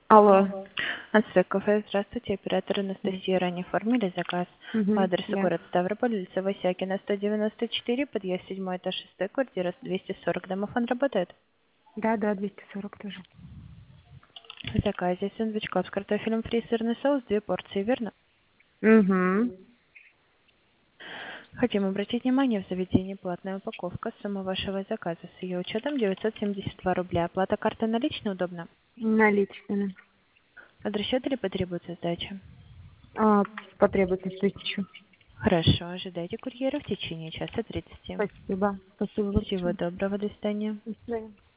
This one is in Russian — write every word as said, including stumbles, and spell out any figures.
Алло. Анстрой кафе, здравствуйте, оператор Анастасия. Ранее оформили заказ по Угу, адресу да. город Ставрополь, улица Васякина, сто девяносто четыре, подъезд седьмой этаж, шестой, квартира двести сорок. Домофон работает? Да, да, двести сорок тоже. В заказе сэндвич клаб с картофелем фри, сырный соус, две порции, верно? Угу. Хотим обратить внимание, в заведении платная упаковка. Сумма вашего заказа с ее учетом девятьсот семьдесят два рубля. Оплата картой наличной удобно? Наличными. Адрес счета или потребуется сдача? А, потребуется тысячу. Хорошо, ожидайте курьера в течение часа тридцати. Спасибо. Спасибо Всего большое. доброго, до свидания. До свидания.